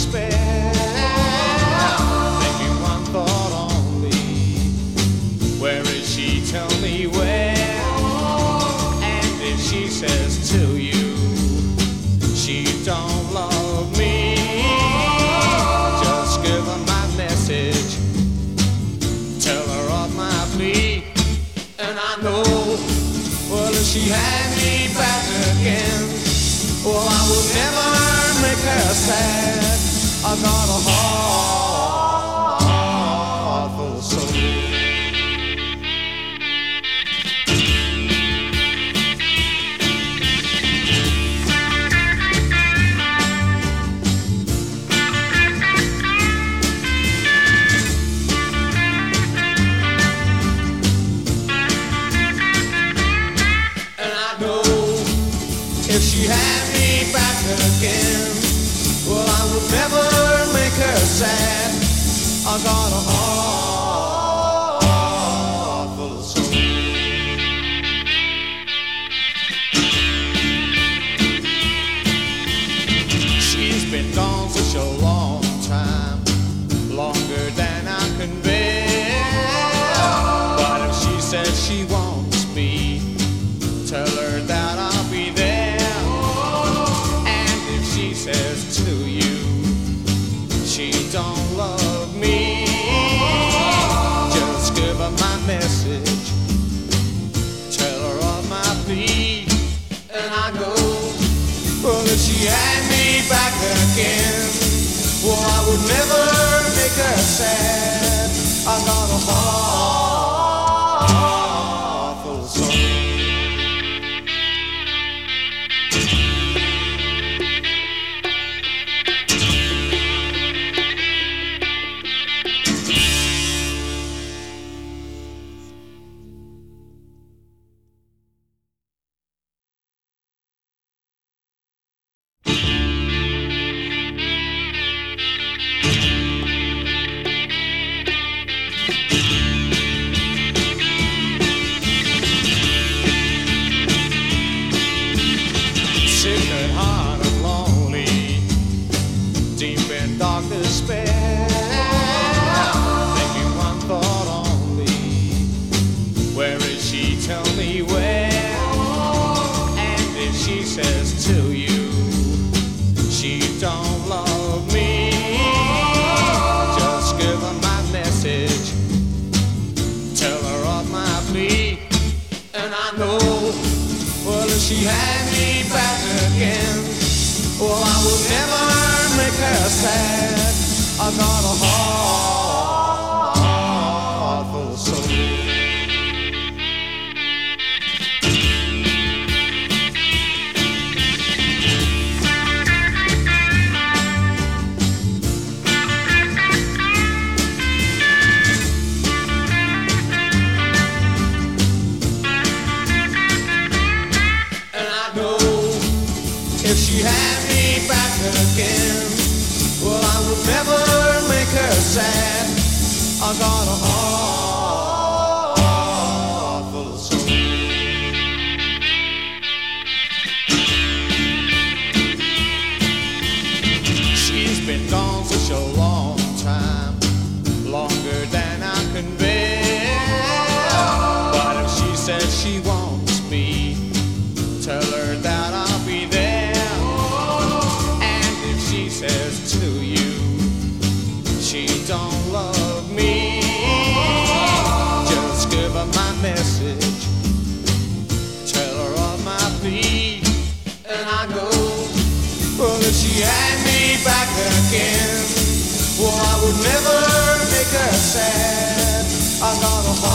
despair, thinking one thought only. Where is she? Tell me where. And if she says to you she don't love me, just give her my message, tell her of my plea. And I know, well, if she had me back again, well, I would never make her sad. I got a heart full of soul. If she had me back again, well, I would never make her sad. I got a heart full of soul. She's been gone such a long time, longer than I can bear. But if she says she wants me, tell her that I'll be there. Says to you she don't love me, just give her my message, tell her of my plea. And I know, well, if she had me back again, well, I would never make her sad. I got a heart full of soul. Dark despair, thinking one thought only. Where is she? Tell me where. And if she says to you she don't love me, just give her my message, tell her of my plea. And I know, well, if she had me back again, well, I would never make her sad. I got a heart full of soul. And I know, if she had me back again, well, I would never make her sad. I got a heart full of soul. She's been gone such a long time, longer than I can bear. But if she says she wants me, tell her that I'll be there. And if she says to you she don't love me, just give her my message, tell her of my plea. And I know, well, if she had me back again, well, I would never make her sad. I got a heart